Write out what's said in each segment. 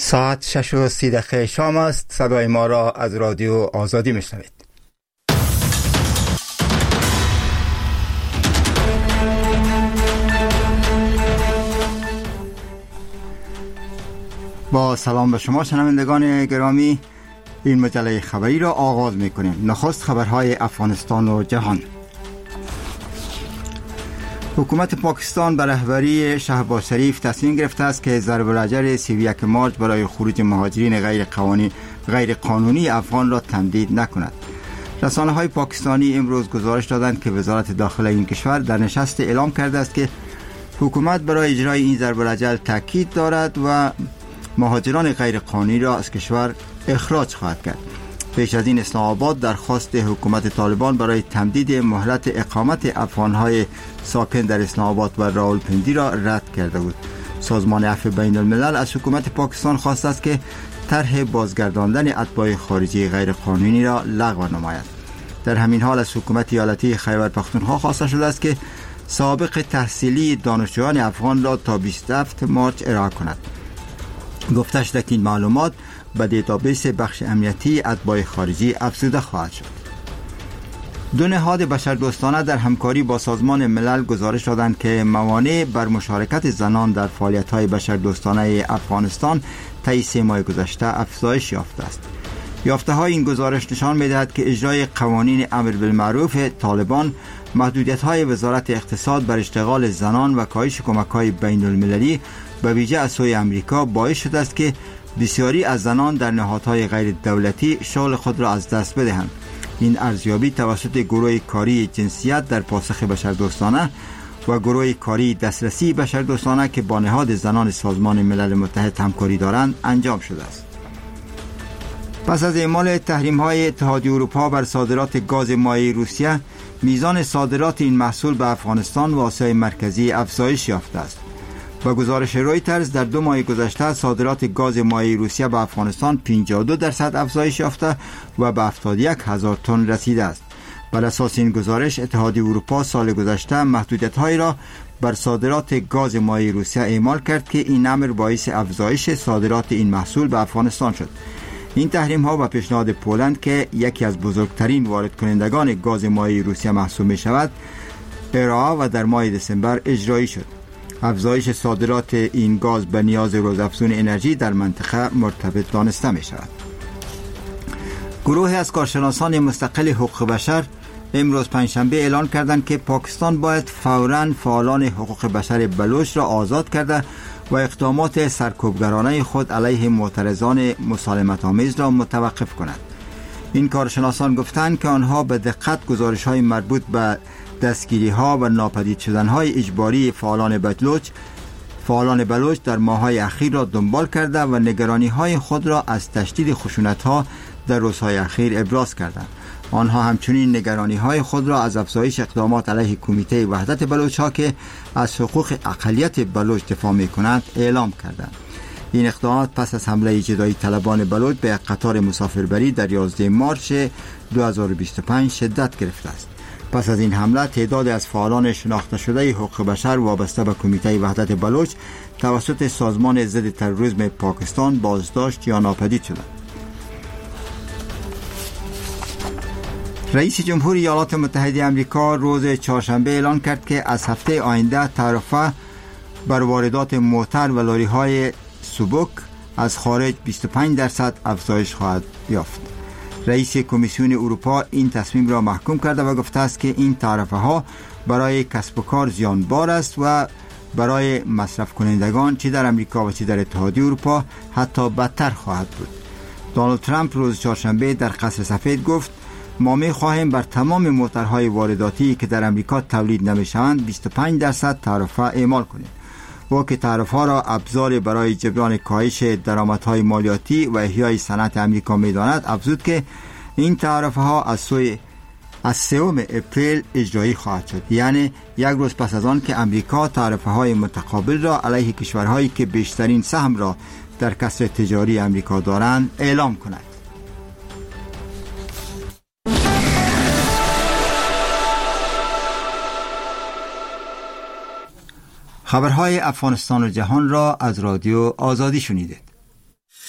ساعت 6:30 شام است. صدای ما را از رادیو آزادی میشنوید. با سلام به شما شنوندگان گرامی، این مجله خبری را آغاز میکنیم. نخست خبرهای افغانستان و جهان. حکومت پاکستان به رهبری شهباز شریف تصمیم گرفته است که ضرب الاجل 31 مارس برای خروج مهاجرین غیر قانونی افغان را تمدید نکند. رسانه‌های پاکستانی امروز گزارش دادند که وزارت داخله این کشور در نشست اعلام کرده است که حکومت برای اجرای این ضرب الاجل تاکید دارد و مهاجران غیر قانونی را از کشور اخراج خواهد کرد. پیش از این اسلام آباد درخواست حکومت طالبان برای تمدید مهلت اقامت افغانهای ساکن در اسلام آباد و راولپنڈی را رد کرده بود. سازمان عفو بین الملل از حکومت پاکستان خواسته است که طرح بازگرداندن اتباع خارجی غیر قانونی را لغو نماید. در همین حال از حکومت ایالتی خیبر پختونخوا خواسته شده است که سابق تحصیلی دانشجویان افغان را تا 27 مارس ارائه کند. گفته شده که این معلومات به دیتابیس بخش امنیتی اتباع خارجی افزوده خواهد شد. دو نهاد بشردوستانه در همکاری با سازمان ملل گزارش دادند که موانع بر مشارکت زنان در فعالیت‌های بشردوستانه افغانستان طی 3 ماه گذشته افزایش یافته است. یافته‌های این گزارش نشان می‌دهد که اجرای قوانین امر بالمعروف طالبان، محدودیت‌های وزارت اقتصاد بر اشتغال زنان و کاهش کمک‌های بین‌المللی به ویژه از سوی امریکا باعث شده است که بسیاری از زنان در نهادهای غیر دولتی شغل خود را از دست بدهند. این ارزیابی توسط گروه کاری جنسیت در پاسخ بشردوستانه و گروه کاری دسترسی بشردوستانه که با نهاد زنان سازمان ملل متحد همکاری دارند انجام شده است. پس از اعمال تحریم‌های اتحادیه اروپا بر صادرات گاز مایع روسیه، میزان صادرات این محصول به افغانستان و آسیای مرکزی افزایش یافته است. با گزارش رویترز در 2 ماه گذشته صادرات گاز مایع روسیه به افغانستان 52% افزایش یافته و به 71,000 تن رسیده است. بر اساس این گزارش اتحادیه اروپا سال گذشته محدودیت‌هایی را بر صادرات گاز مایع روسیه اعمال کرد که این امر باعث افزایش صادرات این محصول به افغانستان شد. این تحریم‌ها و پیشنهاد پولند که یکی از بزرگترین وارد کنندگان گاز مایع روسیه محسوب می‌شود، ارائه و در ماه دسامبر اجرایی شد. افزایش صادرات این گاز به نیاز روزافزون انرژی در منطقه مرتبط دانسته می شود. گروهی از کارشناسان مستقل حقوق بشر امروز پنجشنبه اعلان کردند که پاکستان باید فوراً فعالان حقوق بشر بلوچ را آزاد کرده و اقدامات سرکوبگرانه خود علیه معترضان مسالمت‌آمیز را متوقف کند. این کارشناسان گفتند که آنها به دقت گزارش‌های مربوط به دستگیری‌ها و ناپدید شدن‌های اجباری فعالان بلوچ در ماه‌های اخیر را دنبال کرده و نگرانی‌های خود را از تشدید خشونت‌ها در روزهای اخیر ابراز کردند. آنها همچنین نگرانی‌های خود را از افزایش اقدامات علیه کمیته وحدت بلوچ‌ها که از حقوق اقلیت بلوچ دفاع می‌کند اعلام کردند. این اقدامات پس از حمله جدایی طلبان بلوچ به قطار مسافربری در 11 مارس 2025 شدت گرفته است. پس از این حمله تعداد از فعالان شناخته شده حقوق بشر وابسته به کمیته وحدت بلوچ توسط سازمان ضد تروریسم پاکستان بازداشت یا ناپدید شدند. رئیس جمهور ایالات متحده آمریکا روز چهارشنبه اعلان کرد که از هفته آینده تعرفه بر واردات موتر و لاری‌های سبک از خارج 25% افزایش خواهد یافت. رئیس کمیسیون اروپا این تصمیم را محکوم کرده و گفته است که این تعرفه‌ها برای کسب و کار زیانبار است و برای مصرف کنندگان چه در امریکا و چه در اتحادیه اروپا حتی بدتر خواهد بود. دونالد ترامپ روز چهارشنبه در قصر سفید گفت ما می‌خواهیم بر تمام موترهای وارداتی که در امریکا تولید نمی‌شوند 25% تعرفه اعمال کنیم. و که تعرفه‌ها را ابزار برای جبران کاهش درآمدهای مالیاتی و احیای صنعت امریکا می‌داند، افزود که این تعرفه‌ها از 3 اپریل اجرایی خواهد شد، یعنی یک روز پس از آن که امریکا تعرفه‌های متقابل را علیه کشورهایی که بیشترین سهم را در کسر تجاری امریکا دارند اعلام کند. خبرهای افغانستان و جهان را از رادیو آزادی شنیدید.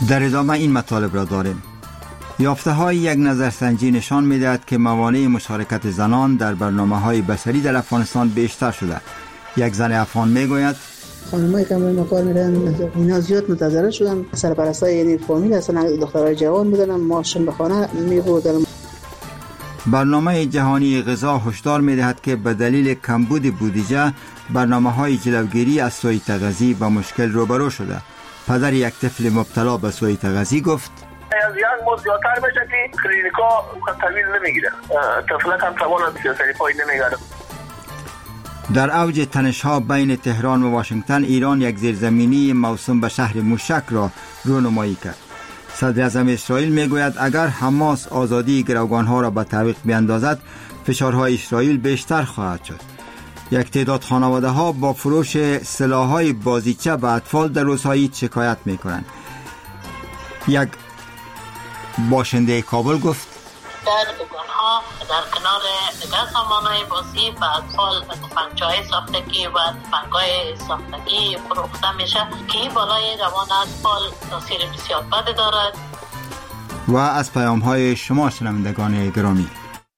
در ادامه این مطالب را داریم. یافته های یک نظرسنجی نشان می‌دهد که موانع مشارکت زنان در برنامه‌های بصری در افغانستان بیشتر شده. یک زن افغان میگوید خانمایی که امروز کار میرن اینا زیاد متضرر شدن، سرپرستای یعنی فامیل اصلا دخترای جوان بودن، ماشین به خانه میبردن. برنامه جهانی غذا هشدار می‌دهد که به دلیل کمبود بودجه برنامه‌های جلوگیری از سوء تغذیه با مشکل روبرو شده. پدر یک طفل مبتلا به سوء تغذیه گفت از یک ماه زیادتر بشه که کلینیکا تحویل نمیگیره، طفلک هم توان سری پای نمیگیره. در اوج تنش‌ها بین تهران و واشنگتن، ایران یک زیرزمینی موسوم به شهر موشک را رونمایی کرد. صدر اعظم اسرائیل میگوید اگر حماس آزادی گروگان‌ها را به تعویق بیندازد، فشارهای اسرائیل بیشتر خواهد شد. یک تعداد خانواده‌ها با فروش سلاح‌های بازیچه به اطفال در روزهای شکایت می‌کنند. یک باشنده کابل گفت در دکان‌ها در کنار دیگر سامان‌های بازی به اطفال تفنگچه‌های ساختگی و تفنگ‌های ساختگی فروخته میشه که این بالای روان اطفال تاثیر بسیار بد دارد. و از پیام‌های شما شنوندگان گرامی،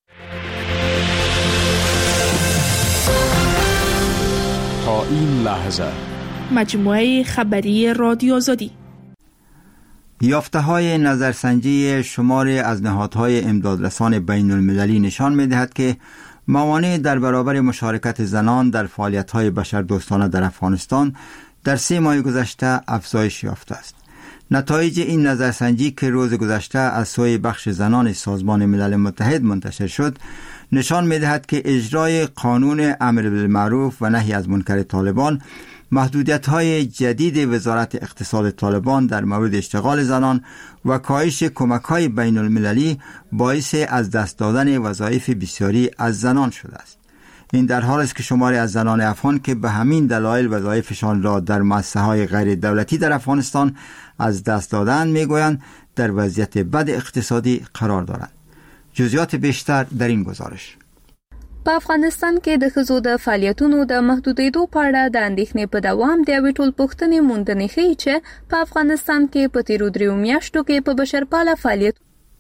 تا این لحظه مجموعه خبری رادیو آزادی. یافته‌های نظرسنجی شماری از نهادهای امدادرسان بین المللی نشان می‌دهد که موانع در برابر مشارکت زنان در فعالیت‌های بشردوستانه در افغانستان در 3 ماه گذشته افزایش یافته است. نتایج این نظرسنجی که روز گذشته از سوی بخش زنان سازمان ملل متحد منتشر شد، نشان می‌دهد که اجرای قانون امر بالمعروف و نهی از منکر طالبان، محدودیت‌های جدید وزارت اقتصاد طالبان در مورد اشتغال زنان و کاهش کمک‌های بین المللی باعث از دست دادن وظایف بسیاری از زنان شده است. این در حالی است که شماری از زنان افغان که به همین دلایل وظایفشان را در مؤسسه‌های غیر دولتی در افغانستان از دست دادند میگویند در وضعیت بد اقتصادی قرار دارند. جزئیات بیشتر در این گزارش. په افغانستان کې د ښځو د فعالیتونو د محدودېدو په اړه د اندېښنې په دوام د یوې ټولپوښتنې موندنې ښیي چې په افغانستان کې په تېرو 3 میاشتو کې په بشرپاله فعالیت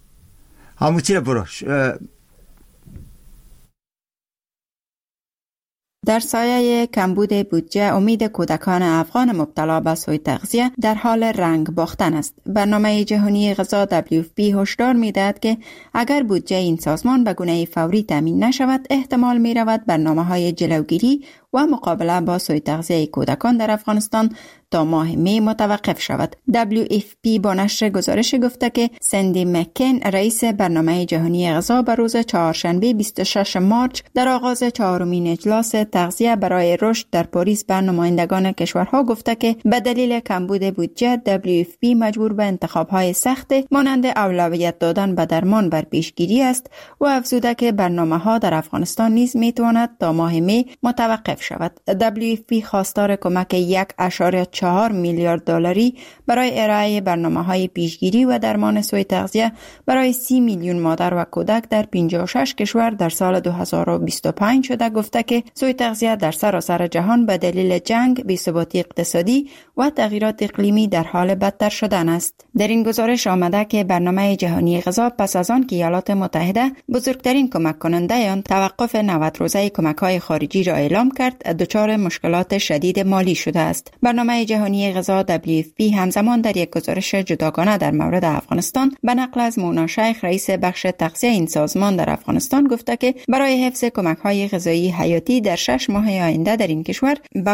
در سایه کمبود بودجه امید کودکان افغان مبتلا به سوء تغذیه در حال رنگ باختن است. برنامه جهانی غذا WFP هشدار می‌دهد که اگر بودجه این سازمان به گونه فوری تامین نشود، احتمال می‌رود برنامه‌های جلوگیری و مقابله با سوء تغذیه کودکان در افغانستان تا ماه می متوقف شود. WFP با نشر گزارش گفته که سندی مکن، رئیس برنامه جهانی غذا، به روز چهارشنبه 26 مارچ در آغاز 4مین اجلاس تغذیه برای رشد در پاریس به نمایندگان کشورها گفته که به دلیل کمبود بودجه WFP مجبور به انتخاب‌های سخت مانند اولویت دادن به درمان بر پیشگیری است و افزوده که برنامه‌ها در افغانستان نیز می‌تواند تا ماه می متوقف شود. WFP خواستار کمک 1.4 میلیارد دلاری برای ارائه برنامه‌های پیشگیری و درمان سوء تغذیه برای 30 میلیون مادر و کودک در 56 کشور در سال 2025 شده گفته که سوء تغذیه در سراسر جهان به دلیل جنگ، بی‌ثباتی اقتصادی و تغییرات اقلیمی در حال بدتر شدن است. در این گزارش آمده که برنامه جهانی غذا پس از آن که ایالات متحده بزرگترین کمک کننده آن توقف 90 روزه کمک‌های خارجی را اعلام کرد، دچار مشکلات شدید مالی شده است. برنامه جهانی غذا WFP همزمان در یک گزارش جداگانه در مورد افغانستان به نقل از مونا شیخ، رئیس بخش تغذیه این سازمان در افغانستان گفته که برای حفظ کمک‌های غذایی حیاتی در 6 ماه آینده در این کشور به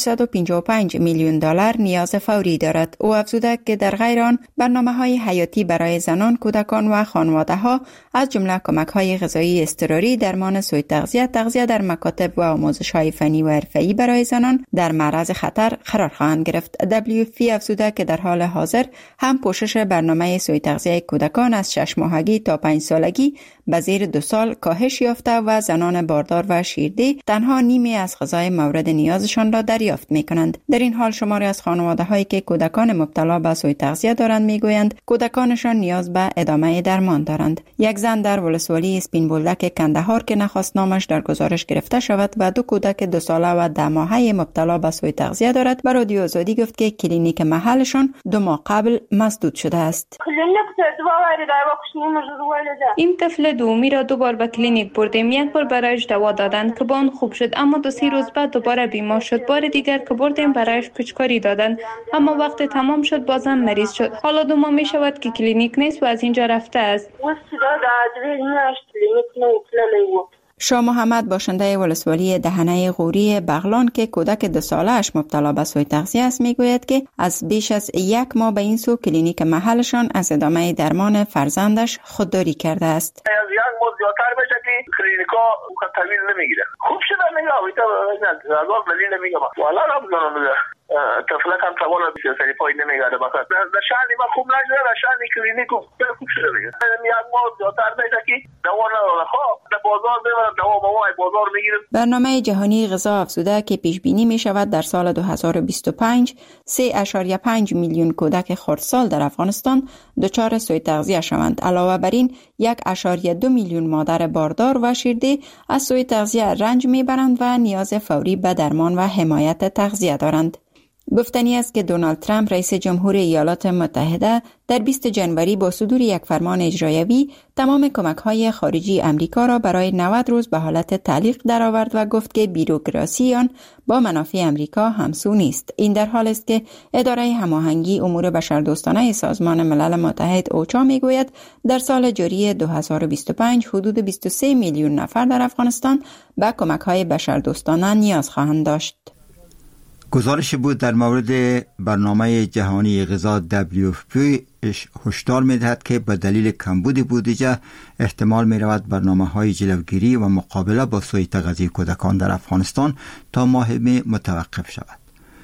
555 میلیون دلار نیاز فوری دارد. او افزوده که در غیر آن برنامه‌های حیاتی برای زنان، کودکان و خانواده‌ها از جمله کمک‌های غذایی اضطراری، درمان سوء تغذیه، تغذیه در مکاتب و آموزش‌های فنی و حرفه‌ای برای زنان در معرض خطر قرار خواهند گرفت. WFP افزوده که در حال حاضر هم پوشش برنامه سوء تغذیه کودکان از 6 ماهگی تا 5 سالگی به زیر 2 سال کاهش یافته و زنان باردار و شیرده تنها نیمی از غذای مورد نیازشان را دریافت می‌کنند. در این حال شماری از خانواده‌هایی که کودکان مبتلا به سوء تغذیه دارند می‌گویند کودکانشان نیاز به ادامه درمان دارند. یک زن در ولسوالی اسپین بولدک کندهار که نخواست نامش در گزارش گرفته شود و 2 کودک 2 ساله و 10 ماهه مبتلا به سوء تغذیه دارد. به رادیو آزادی گفت که کلینیک محلشان 2 ماه قبل مسدود شده است. این طفل دومی را 2 بار به کلینیک بردیم. 1 بار برایش دوا دادند که با آن خوب شد، اما 2-3 روز بعد دوباره بیمار شد. بار دیگر که بردیم برایش پچکاری دادند، اما وقت تمام شد بازم مریض شد. حالا 2 ماه می شود که کلینیک نیست و از اینجا رفته است. شاه محمد باشنده ولسوالی دهنه غوری بغلان که کودک 2 ساله اش مبتلا به سوء تغذیه است میگوید که از بیش از 1 ماه به این سو کلینیک محلشان از ادامه درمان فرزندش خودداری کرده است. از 1 ماه زیادتر بشه که کلینیکا طویل نمیگیره. خوب شده نگاه ایتا از دلیل نمیگم والا رمضان طفلک هم توان سری پای نمیگرده بخاطر در شأنی ما خوب نشده در شأنی کلینیک خوب شده دیگه. 1 ماه زیادتر بشه که دوا نداره. خب در بازار ببرن دوا بازار میگیرن. برنامه جهانی غذا افزوده که پیش بینی می شود در سال 2025 3.5 میلیون کودک خردسال در افغانستان دچار سوء تغذیه شوند. علاوه بر این 1.2 میلیون مادر باردار و شیرده از سوء تغذیه رنج میبرند و نیاز فوری به درمان و حمایت تغذیه دارند. گفتنی است که دونالد ترامپ رئیس جمهور ایالات متحده در 20 جنوری با صدور یک فرمان اجرایی تمام کمک‌های خارجی امریکا را برای 90 روز به حالت تعلیق درآورد و گفت که بیروکراسی آن با منافع امریکا همسو نیست. این در حال است که اداره هماهنگی امور بشردوستانه سازمان ملل متحد اوچا میگوید در سال جاری 2025 حدود 23 میلیون نفر در افغانستان به کمک‌های بشردوستانه نیاز خواهند داشت. گزارش بود در مورد برنامه جهانی غذا WFP هشدار می‌دهد که به دلیل کمبود بودجه احتمال می‌رود برنامه‌های جلوگیری و مقابله با سوء تغذیه کودکان در افغانستان تا ماه می متوقف شود.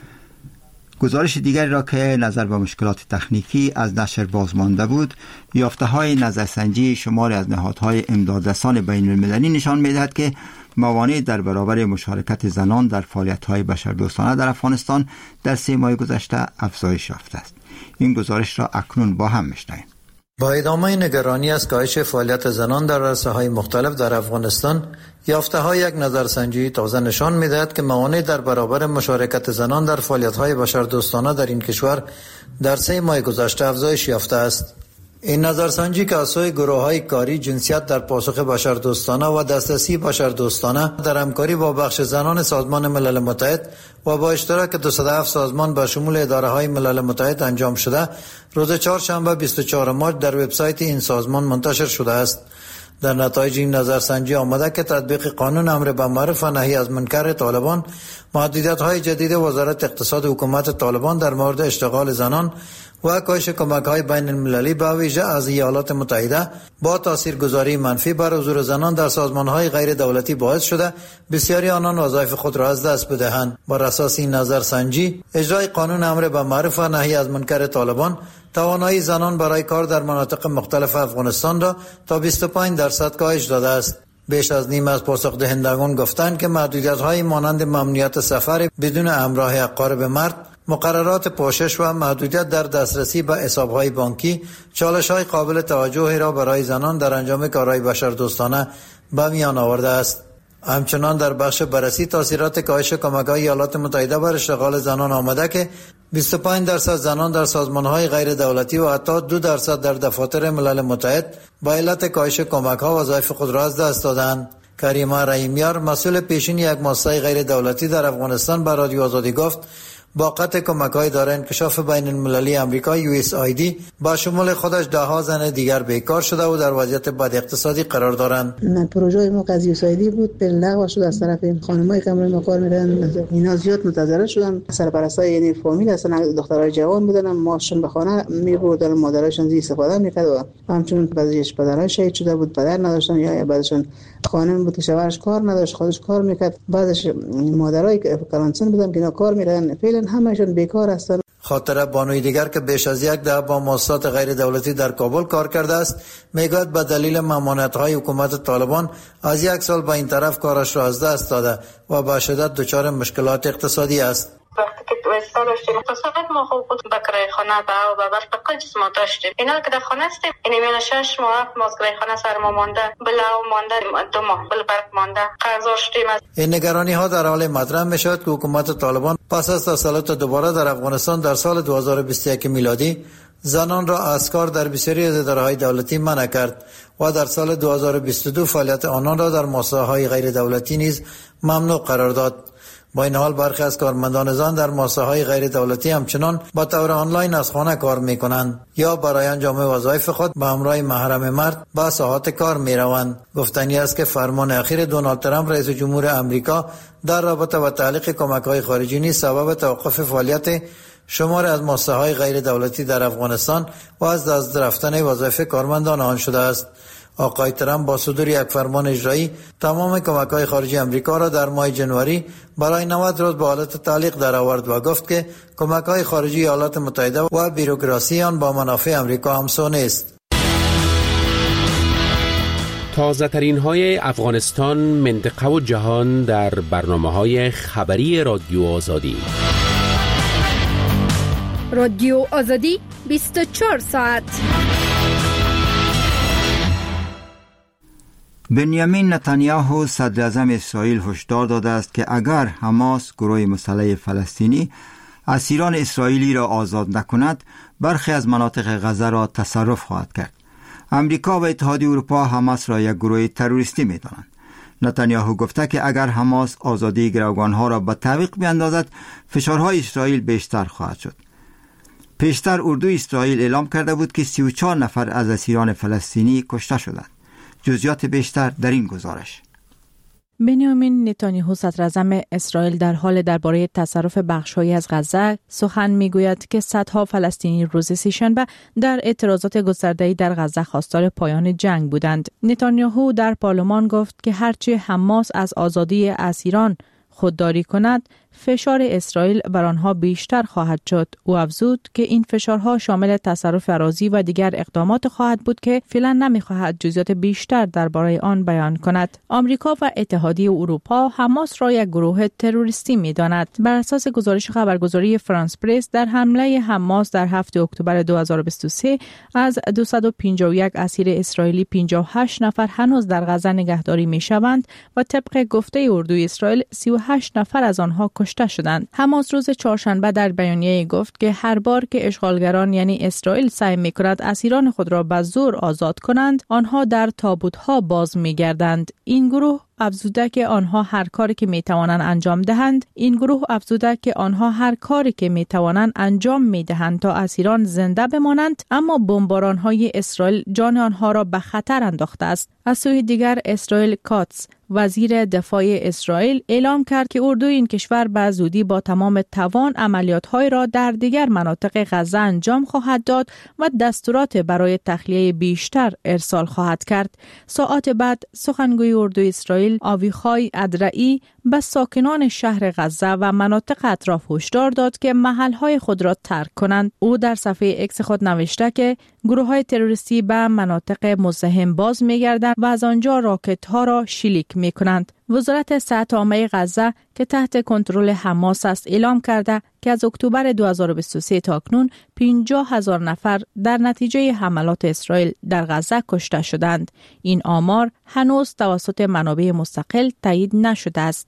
گزارش دیگری را که نظر به مشکلات تکنیکی از نشر بازمانده بود، یافته‌های نظرسنجی شماری از نهادهای امدادرسان بین‌المللی نشان می‌دهد که موانع در برابر مشارکت زنان در فعالیت‌های بشردوستانه در افغانستان در 3 ماه گذشته افزایش یافته است. این گزارش را اکنون با هم می‌شنویم. با ادامه نگرانی از کاهش فعالیت زنان در عرصه‌های مختلف در افغانستان، یافته‌های یک نظرسنجی تازه نشان می‌دهد که موانع در برابر مشارکت زنان در فعالیت‌های بشردوستانه در این کشور در 3 ماه گذشته افزایش یافته است. این نظرسنجی که از سوی گروه‌های کاری، جنسیت در پاسخ بشردوستانه و دسترسی بشردوستانه در همکاری با بخش زنان سازمان ملل متحد و با اشتراک 207 سازمان به شمول اداره‌های ملل متحد انجام شده، روز چهارشنبه 24 مارس در وبسایت این سازمان منتشر شده است. در نتایج این نظرسنجی آمده که تطبیق قانون امر بالمعروف و نهی از منکر طالبان، محدودیت‌های جدید وزارت اقتصاد حکومت طالبان در مورد اشتغال زنان و کاهش کمک‌های بین المللی به ویژه از ایالات متحده با تاثیرگذاری منفی بر حضور زنان در سازمان‌های غیر دولتی باعث شده بسیاری آنان وظایف خود را از دست بدهند. بر اساس این نظرسنجی، اجرای قانون امر بالمعروف و نهی از منکر طالبان توانایی زنان برای کار در مناطق مختلف افغانستان را تا 25% کاهش داده است. بیش از نیم از پاسخ دهندگان گفتند که محدودیت‌های مانند ممنوعیت سفر بدون همراه اقارب مرد، مقررات پوشش و محدودیت در دسترسی به حساب‌های بانکی چالش‌های قابل توجهی را برای زنان در انجام کارهای بشردوستانه به میان آورده است. همچنان در بخش بررسی تاثیرات کاهش کمک‌های ایالات متحده بر اشتغال زنان آمده که 25% زنان در سازمان‌های غیر دولتی و حتی 2% در دفاتر ملل متحد با علت کاهش کمک‌ها وظایف خود را از دست دادند. کریمه رحیمیار، مسئول پیشین یک مؤسسه غیر دولتی در افغانستان، به رادیو آزادی گفت با قطع کمک‌های اداره انکشاف بین المللی آمریکا USAID با شمول خودش ده‌ها زن دیگر بیکار شده و در وضعیت بد اقتصادی قرار دارند. پروژه ما از USAID بود به لغو شد از طرف این خانمایی که ما کار می‌کردن. اینا زیاد متضرر شدن. سرپرستای یعنی فامیل اصلا دخترای جوان بودن، ماشون به خانه می‌بردن، مادرایشون زی استفاده می‌کرد و همچنین بعضیش پدرای شهید شده بود، پدر نداشتن یا بعضیشون خانم بود که شوهرش کار نداشت، خودش کار می‌کرد. بعضیش مادرای کلانسن بودن که اینا کار می‌کردن. همشون بیکار هستن. خاطره بانوی دیگر که بیش از 10 دهه با مؤسسات غیر دولتی در کابل کار کرده است، میگوید به دلیل ممانعت‌های حکومت طالبان از 1 سال به این طرف کارش را از دست داده و به شدت دچار مشکلات اقتصادی است. وقتی که تو استا داشتیم فقط ما خوب بود بکرای خانه و برفقه جسم داشتیم. اینا که در خانه هستیم این میان 6 ماه ما کرای خانه سر ما مانده، بلاو مانده، 2 ماه بل برق مانده، قرض داشتیم. این نگرانی ها در حال مطرح می شود که حکومت طالبان پس از تسلط دوباره در افغانستان در سال 2021 میلادی زنان را از کار در بسیاری از اداره‌های دولتی منع کرد و در سال 2022 فعالیت آنان را در مؤسسه‌های غیر دولتی نیز ممنوع قرار داد. با این حال برخی از کارمندان زن در مؤسسه‌های غیر دولتی همچنان با طور آنلاین از خانه کار می‌کنند یا برای انجام وظایف خود به همراه محرم مرد به ساحات کار می‌روند. گفتنی است که فرمان اخیر دونالد ترامپ رئیس جمهور آمریکا در رابطه با تعلیق کمک‌های خارجی نیز سبب توقف فعالیت شمار از مؤسسه‌های غیر دولتی در افغانستان و از دست رفتن وظایف کارمندان آن شده است. آقای ترامپ با صدور یک فرمان اجرایی تمام کمک‌های خارجی آمریکا را در ماه جنوری برای 90 روز به حالت تعلیق درآورد و گفت که کمک‌های خارجی ایالات متحده و بیروکراسی آن با منافع آمریکا همسو نیست. تازه ترین های افغانستان، منطقه و جهان در برنامه‌های خبری رادیو آزادی. رادیو آزادی 24 ساعت. بنیامین نتانیاهو صدر اعظم اسرائیل هشدار داده است که اگر حماس گروه مسلح فلسطینی اسیران اسرائیلی را آزاد نکند برخی از مناطق غزه را تصرف خواهد کرد. امریکا و اتحادیه اروپا حماس را یک گروه تروریستی می‌دانند. نتانیاهو گفته که اگر حماس آزادی گروگانها را به تعویق بیاندازد فشارهای اسرائیل بیشتر خواهد شد. پیشتر اردوی اسرائیل اعلام کرده بود که 34 نفر از اسیران فلسطینی کشته شدند. جزئیات بیشتر در این گزارش. بنیامین نتانیاهو صدر اعظم اسرائیل در حال درباره تصرف بخش‌هایی از غزه سخن می‌گوید که صدها فلسطینی روز سه‌شنبه در اعتراضات گسترده‌ای در غزه خواستار پایان جنگ بودند. نتانیاهو در پارلمان گفت که هرچه حماس از آزادی اسیران خودداری کند فشار اسرائیل بر آنها بیشتر خواهد شد. او افزود که این فشارها شامل تصرف اراضی و دیگر اقدامات خواهد بود که فعلا نمی‌خواهد جزئیات بیشتر درباره آن بیان کند. آمریکا و اتحادیه اروپا حماس را یک گروه تروریستی می‌داند. بر اساس گزارش خبرگزاری فرانس پرس در حمله حماس در 7 اکتبر 2023 از 251 اسیر اسرائیلی 58 نفر هنوز در غزه نگهداری می‌شوند و طبق گفته اردوی اسرائیل 38 نفر از آنها کشته شدند. حماس روز چهارشنبه در بیانیه گفت که هر بار که اشغالگران یعنی اسرائیل سعی می‌کند اسیران خود را به زور آزاد کنند، آنها در تابوت‌ها باز می‌گردند. این گروه افزوده که آنها هر کاری که می‌توانند انجام می‌دهند تا اسیران زنده بمانند، اما بمباران‌های اسرائیل جان آنها را به خطر انداخته است. از سوی دیگر اسرائیل کاتس وزیر دفاع اسرائیل اعلام کرد که اردوی این کشور به زودی با تمام توان عملیات‌های را در دیگر مناطق غزه انجام خواهد داد و دستورات برای تخلیه بیشتر ارسال خواهد کرد. ساعات بعد سخنگوی اردوی اسرائیل آویخای ادرعی به ساکنان شهر غزه و مناطق اطراف هشدار داد که محل‌های خود را ترک کنند. او در صفحه اکس خود نوشته که گروه‌های تروریستی به مناطق مزاحم باز می‌گردند و از آنجا راکت‌ها را شلیک می‌کنند. وزارت صحت عامه غزه که تحت کنترل حماس است اعلام کرده که از اکتبر 2023 تا اکنون 50,000 نفر در نتیجه حملات اسرائیل در غزه کشته شدند. این آمار هنوز توسط منابع مستقل تایید نشده است.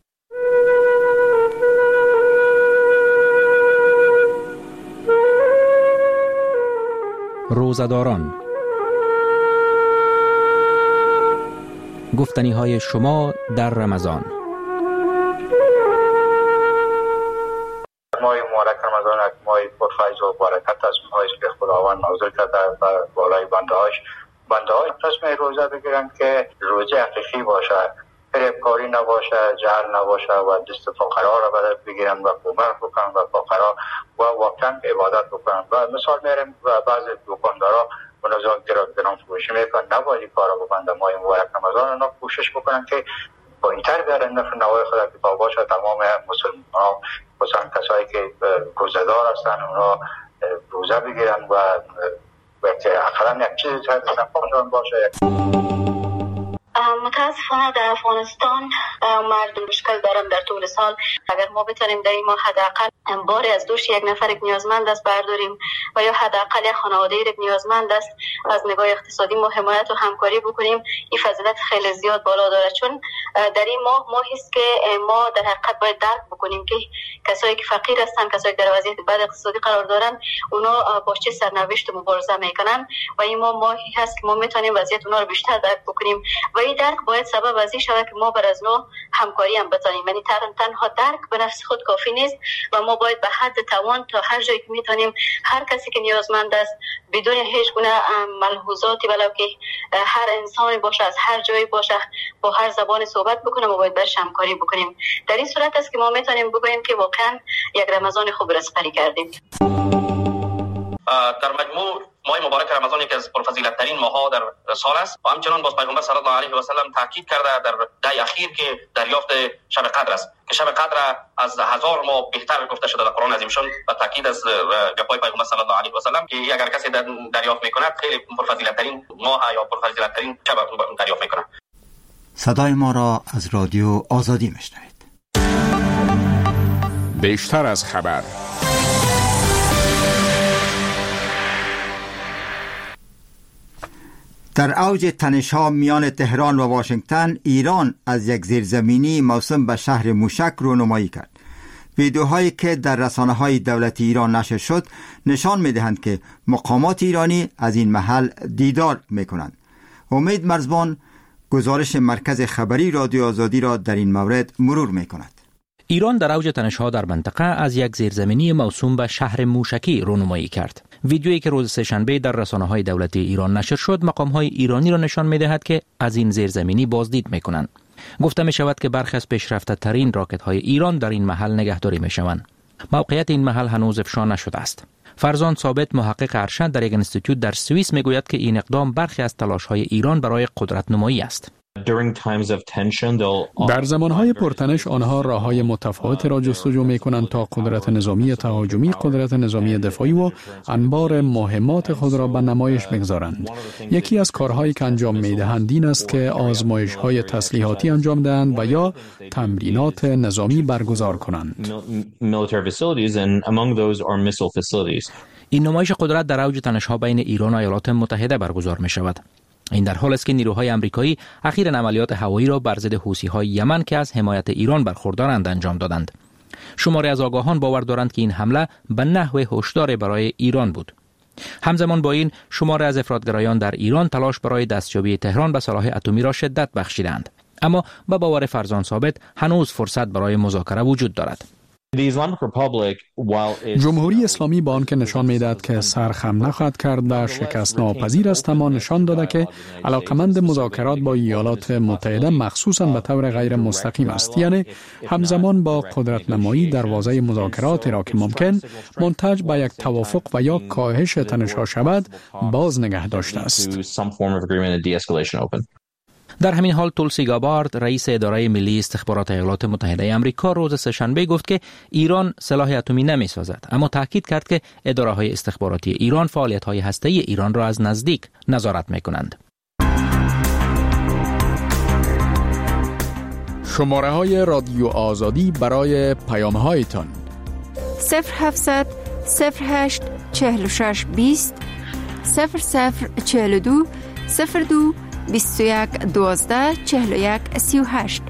روزه‌داران، گفتنی های شما در رمضان. ماه مبارک رمضان یک ماه پرفیض و برکت است، ماهی که خداوند نازل کرده بر بالای بنده‌هاش تصمیم روزه بگیرن که روزه حقیقی باشه، فریبکاری نباشه، جهل نباشه و دست فقرا را بگیرن و کمک بکنن و فقرا و واقعا عبادت بکنن. و مثال میاریم بعضی دکاندارا منظم گران فروشی میکنن، نباید این کارا بکنن. در ماه مبارک رمضان اونا کوشش بکنن که با این تر بیارن نفع نوای خدا کتاب باشه. تمام مسلمان مثلا کسایی که روزه‌دار هستن اونا روزه بگیرن و که اقلا یک چیزی نفعشان باشه. متاسفانه در افغانستان مردم مشکل دارن در طول سال. اگر ما بتونیم در این ماه حداقل باری از دوش یک نفر نیازمند است برداریم و یا حداقل یک خانواده یک نیازمند است از نگاه اقتصادی ما حمایت و همکاری بکنیم، این فضیلت خیلی زیاد بالا داره. چون در این ماه است که ما در حقیقت باید درک بکنیم که کسایی که فقیر هستن، کسایی که در وضعیت بد اقتصادی قرار دارن، اونا با چه سرنوشت مبارزه میکنن و این ماهی هست که ما میتونیم وضعیت اونا رو بیشتر درک بکنیم و این درک باید سبب از این شود که ما بر از نوع همکاری هم بتونیم. یعنی تنها درک به نفس خود کافی نیست و ما باید به حد توان تا هر جایی که میتونیم هر کسی که نیازمند است بدون هیچ گونه ملحوظاتی ولو که هر انسانی باشه، از هر جایی باشه، با هر زبانی صحبت بکنه و باید برش همکاری بکنیم. در این صورت است که ما میتونیم بگوییم که واقعا یک رمضان خوب رسپری کردیم. در مجموع ماه مبارک رمضان یکی از پرفضیلت ترین ماه‌ها در سال است و همچنان باز پیغمبر صلی الله علیه و سلم تاکید کرده در ده اخیر که دریافت شب قدر است که شب قدر از 1000 ماه بهتر گفته شده در قرآن عظیم شان و تاکید از گپای پیغمبر صلی الله علیه و سلم که اگر کسی دریافت میکند خیلی پرفضیلت ترین ماه یا پرفضیلت ترین شب دریافت میکند. صدای ما را از رادیو آزادی میشنوید. بیشتر از خبر. در اوج تنش‌ها میان تهران و واشنگتن، ایران از یک زیرزمینی موسوم به شهر موشک رونمایی کرد. ویدیوهایی که در رسانه‌های دولتی ایران نشر شد نشان می‌دهند که مقامات ایرانی از این محل دیدار می‌کنند. امید مرزبان گزارش مرکز خبری رادیو آزادی را در این مورد مرور می‌کند. ایران در اوج تنش‌ها در منطقه از یک زیرزمینی موسوم به شهر موشکی رونمایی کرد. ویدیویی که روز سه‌شنبه در رسانه‌های دولتی ایران نشر شد، مقام‌های ایرانی را نشان می‌دهد که از این زیرزمینی بازدید می‌کنند. گفته می‌شود که برخی از پیشرفته‌ترین راکت‌های ایران در این محل نگهداری می‌شوند. موقعیت این محل هنوز افشا نشده است. فرزان ثابت، محقق ارشد در یک انستیتوت در سوئیس، می‌گوید که این اقدام برخی از تلاش‌های ایران برای قدرت نمایی است. در زمانهای پرتنش آنها راههای متفاوت را جستجو می‌کنند تا قدرت نظامی تهاجمی، قدرت نظامی دفاعی و انبار مهمات خود را به نمایش بگذارند. یکی از کارهایی که انجام می‌دهند این است که آزمایش‌های تسلیحاتی انجام دهند و یا تمرینات نظامی برگزار کنند. این نمایش قدرت در اوج تنش‌ها بین ایران و ایالات متحده برگزار می‌شود. این در حالی است که نیروهای آمریکایی اخیراً عملیات هوایی را بر ضد حوثی‌های یمن که از حمایت ایران برخوردارند انجام دادند. شماری از آگاهان باور دارند که این حمله به نحو هشدار برای ایران بود. همزمان با این، شماری از افراطگرایان در ایران تلاش برای دستیابی تهران به سلاح اتمی را شدت بخشیدند. اما به باور فرزان ثابت هنوز فرصت برای مذاکره وجود دارد. جمهوری اسلامی با آنکه نشان می‌دهد که سرخم نخواهد کرد و شکست ناپذیر است، اما نشان داده که علاقمند مذاکرات با ایالات متحده مخصوصاً به طور غیر مستقیم است. یعنی همزمان با قدرت نمایی دروازه مذاکرات را که ممکن منتج به یک توافق و یا کاهش تنش‌ها شود باز نگه داشته است. در همین حال تولسی گابارد، رئیس اداره ملی استخبارات ایالات متحده آمریکا، روز سه‌شنبه گفت که ایران سلاح اتمی نمی‌سازد، اما تاکید کرد که اداره‌های استخباراتی ایران فعالیت‌های هسته‌ای ایران را از نزدیک نظارت می‌کنند. شماره‌های رادیو آزادی برای پیام‌هایتان 0700 08 46 20 0042 02 21 12 41 38.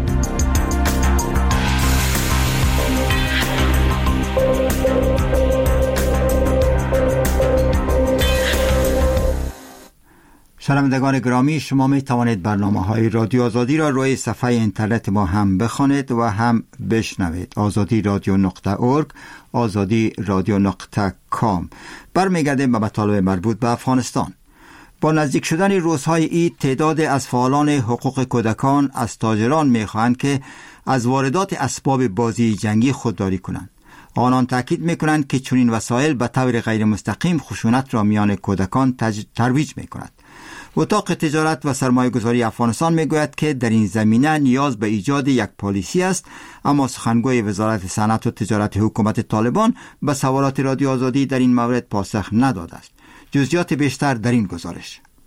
شنوندگان گرامی، شما می توانید برنامه‌های رادیو آزادی را روی صفحه اینترنت ما هم بخوانید و هم بشنوید. azadi.radio.org azadi.radio.com. برمیگردیم به مطالب مربوط به افغانستان. با نزدیک شدن روزهای عید، تعداد از فعالان حقوق کودکان از تاجران می‌خواهند که از واردات اسباب بازی جنگی خودداری کنند. آنان تاکید می‌کنند که چنین وسایل به طور غیر مستقیم خشونت را میان کودکان ترویج می‌کند. اتاق تجارت و سرمایه‌گذاری افغانستان می‌گوید که در این زمینه نیاز به ایجاد یک پالیسی است، اما سخنگوی وزارت صنعت و تجارت حکومت طالبان به سوالات رادیو آزادی در این مورد پاسخ نداده است. جزئیات بیشتر در این گزارش.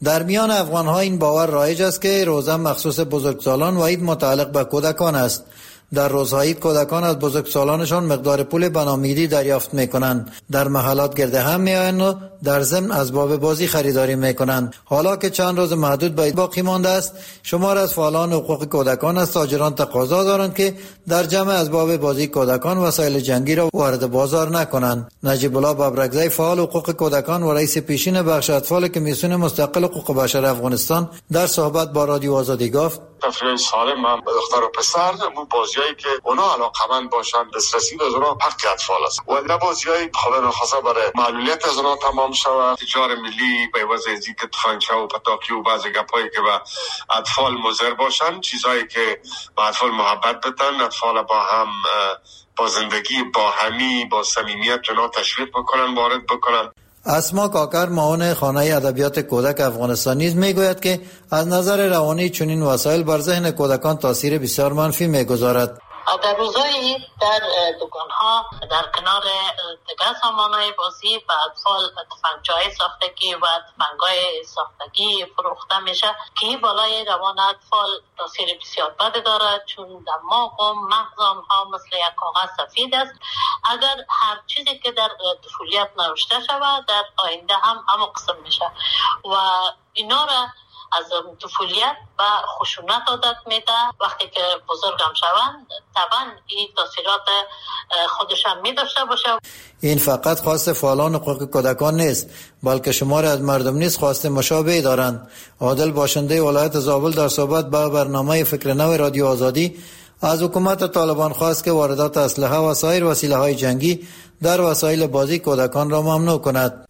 در میان افغان‌ها این باور رایج است که روزه مخصوص بزرگسالان و عید متعلق به کودکان است. در روزهای عید کودکان از بزرگسالانشان مقدار پول به نامیدی دریافت میکنند. در محلات گرد هم میآیند و در ضمن اسباب بازی خریداری میکنند. حالا که چند روز محدود به عید باقی مانده است، شمار از فعالان حقوق کودکان از تاجران تقاضا دارند که در جمع اسباب بازی کودکان وسایل جنگی را وارد بازار نکنند. نجیب الله ببرکزی، فعال حقوق کودکان و رئیس پیشین بخش اطفال کمیسیون مستقل حقوق بشر افغانستان، در صحبت با رادیو آزادی گفت: تفریح سالم هم به دختر و پسر و بازیایی که اونا علاقمند باشن، دسترسی به اونا حق اطفال است و نه بازیایی خدا نخواسته برای معلولیت از اونا تمام شود. تجار ملی به وجه از اینکه تفنگچه و پتاکی و بعضی گپایی که به اطفال مضر باشن، چیزایی که به اطفال محبت بدن، اطفال با هم با زندگی با همی با صمیمیت اونا تشویق بکنن، وارد بکنن. اسما کاکر، معاون خانه ادبیات کودک افغانستان، نیز میگوید که از نظر روانی چنین وسایل بر ذهن کودکان تاثیر بسیار منفی میگذارد. در روزهای در دکان‌ها در کنار دیگر سامان‌های بازی و اطفال تفنگچه‌های ساختگی و تفنگ‌های ساختگی فروخته میشه که بالای روان اطفال تاثیر بسیار بد دارد، چون دماغ و مغز آنها مثل یک کاغذ سفید است. اگر هر چیزی که در طفولیت نوشته شود در آینده هم همون قسم میشه و اینا را از طفولیت و خشونت عادت میده. وقتی که بزرگم شوند طبعا این تاثیرات خودشان می داشته باشه. این فقط خواست فعالان حقوق کودکان نیست، بلکه شماری از مردم نیز خواست مشابهی دارند. عادل، باشنده ولایت زابل، در صحبت با برنامه فکر نو رادیو آزادی از حکومت طالبان خواست که واردات اسلحه و سایر وسیله‌های جنگی در وسایل بازی کودکان را ممنوع کند.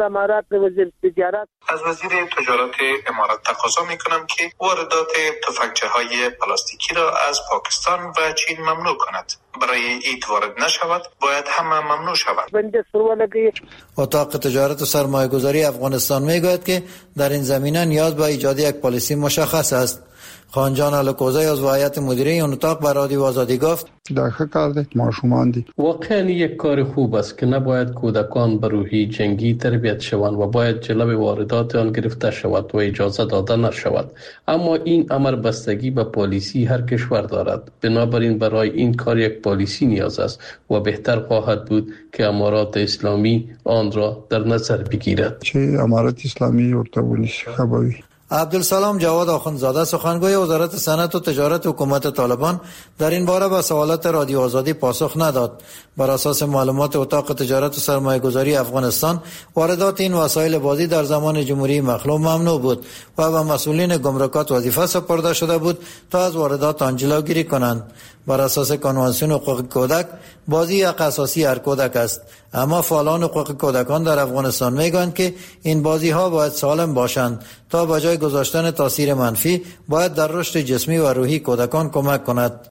از وزیر تجارت امارات تقاضا میکنم که واردات تفنگچه‌های پلاستیکی را از پاکستان و چین ممنوع کند. برای عید وارد نشود، باید همه ممنوع شود. اتاق تجارت و سرمایه‌گذاری افغانستان میگوید که در این زمینه نیاز به ایجاد یک پالیسی مشخص است. خانجان الکوزی از هیئت مدیره این اتاق به رادیو آزادی گفت: داخل کار ماشومان دی واقعا یک کار خوب است که نباید کودکان به روحی جنگی تربیت شوند و باید جلو واردات آن گرفته شود و اجازه داده نشود. اما این امر بستگی به پالیسی هر کشور دارد. بنابراین برای این کار یک پالیسی نیاز است و بهتر خواهد بود که امارات اسلامی آن را در نظر بگیرد. چه امارات اسلامی ارتباطی خبری. عبدالسلام جواد آخوندزاده، سخنگوی وزارت صنعت و تجارت حکومت طالبان، در این باره به سوالات رادیو آزادی پاسخ نداد. بر اساس معلومات اتاق تجارت و سرمایه‌گذاری افغانستان، واردات این وسایل بازی در زمان جمهوری مخلوع ممنوع بود و به مسئولین گمرکات وظیفه سپرده شده بود تا از واردات آن جلوگیری کنند. بر اساس کنوانسیون حقوق کودک، بازی یک اساسی هر کودک است، اما فعالان حقوق کودکان در افغانستان میگویند که این بازی ها باید سالم باشند تا به جای گذاشتن تاثیر منفی باید در رشد جسمی و روحی کودکان کمک کند.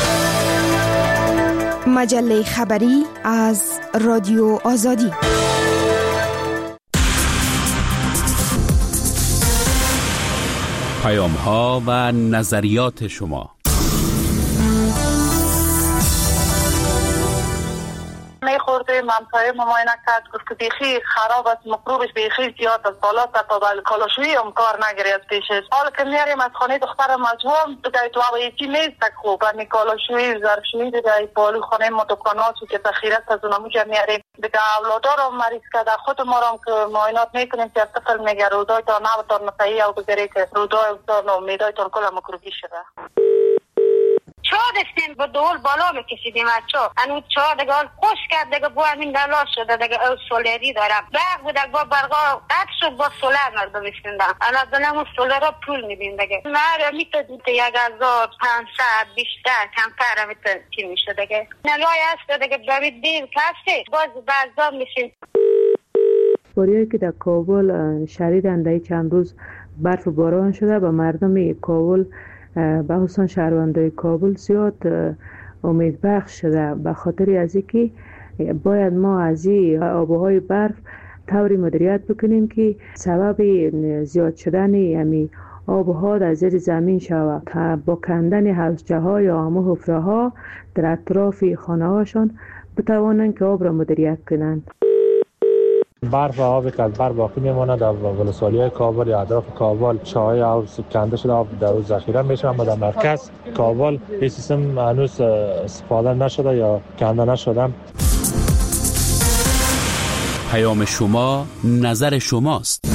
مجله خبری از رادیو آزادی. پیام‌ها و نظریات شما. خورده منطقه مماینه کرد، گفت که بیخی خراب است، مکروبش بیخی زیاد است، بالا تا بل کالاشویی هم کار نگیری از پیشش. حالا که میاریم از خانه دختر مجموعه دیگه تو هوا یکی نیست خوب، یعنی کالاشویی ظرفشویی دیگه بالو خانه ما دکانات که تخیرات از اونمو میاریم دیگه. اولادا رو مریض کرده، خود ما رو که معاینات میکنیم که طفل میگه رودای تا نه تا نفعی او بگیری که رودای تا امیدای تا کل مکروبی شده. چا دستیم با دول بالا میکشیدیم از چا انو چا دیگه خوش کرد دیگه با همین دلا شده دیگه او سولری دارم برق بود با برقا قطع شد با سولر مردم میشوندن الان دنمو سولر پول میدیم دیگه مره میتونید 1500 بیشتر کمتر میتونید چی میشه دیگه نلای هست دیگه برید دیر کسی باز بعضا میشین. باریایی که در کابل شدیداً در چند روز برف و باران شده و مردم کابل به خصوص شهروندان کابل زیاد امید بخش شده به خاطر از اینکه باید ما از این آبهای برف طوری مدیریت بکنیم که سبب زیاد شدن همین آبها در زیر زمین شود با کندن حوضچه ها یا همه حفره ها در اطراف خانه هاشون بتوانند که آب را مدیریت کنند. برف و آبی که از بر باقی میمونه در ولسوالی‌های کابل یا اطراف کابل چاهای آب کنده شده، آب در اون ذخیره میشه، اما در مرکز کابل این سیستم هنوز استفاده نشده یا کنده نشده. پیام شما، نظر شماست.